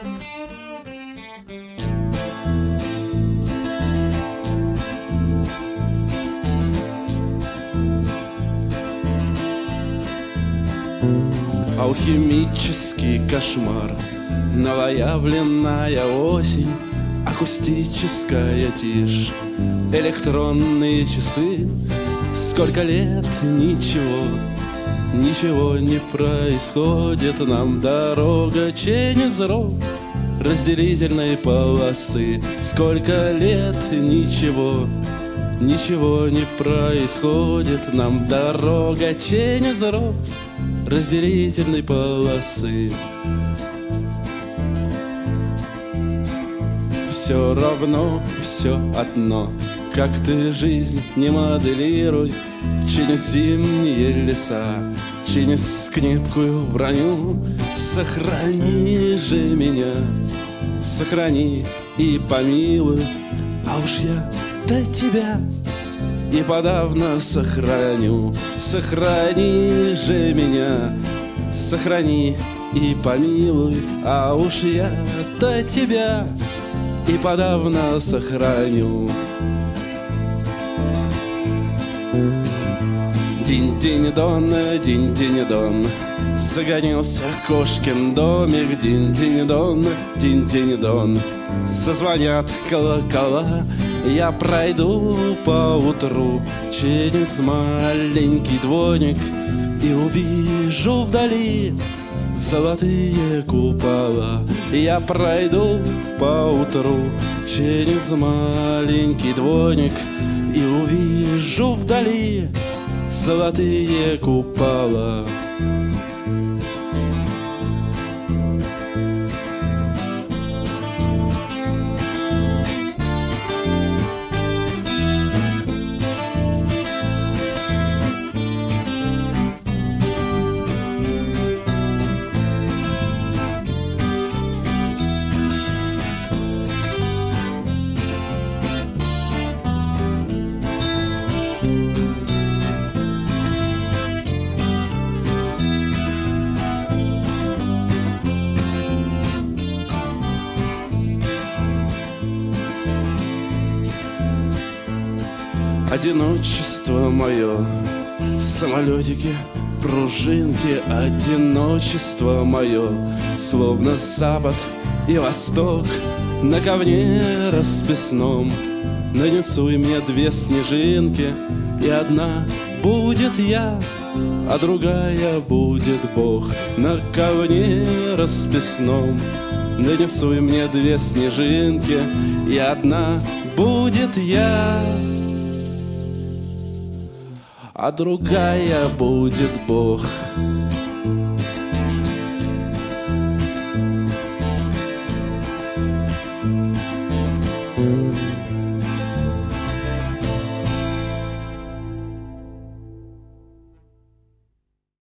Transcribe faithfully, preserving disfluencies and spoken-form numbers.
Алхимический кошмар, новоявленная осень, акустическая тишь, электронные часы. Сколько лет ничего, ничего не происходит. Нам дорога через ров разделительной полосы. Сколько лет ничего, ничего не происходит. Нам дорога через ров разделительной полосы. Все равно, все одно, как ты жизнь не моделируй. Через зимние леса, через скрипкую броню. Сохрани же меня, сохрани и помилуй. А уж я до тебя и подавно сохраню. Сохрани же меня, сохрани и помилуй. А уж я до тебя и подавно сохраню. Динь-динь-дон, динь-динь-дон, загонился кошкин домик. Динь-динь-дон, динь-динь-дон, зазвонят колокола. Я пройду поутру через маленький дворик и увижу вдали золотые купола. Я пройду поутру через маленький дворик и увижу вдали золотые купола. Одиночество мое, самолетики, пружинки. Одиночество мое, словно запад и восток. На ковне расписном нанесуй мне две снежинки, и одна будет я, а другая будет Бог. На ковне расписном нанесуй мне две снежинки, и одна будет я, а другая будет Бог.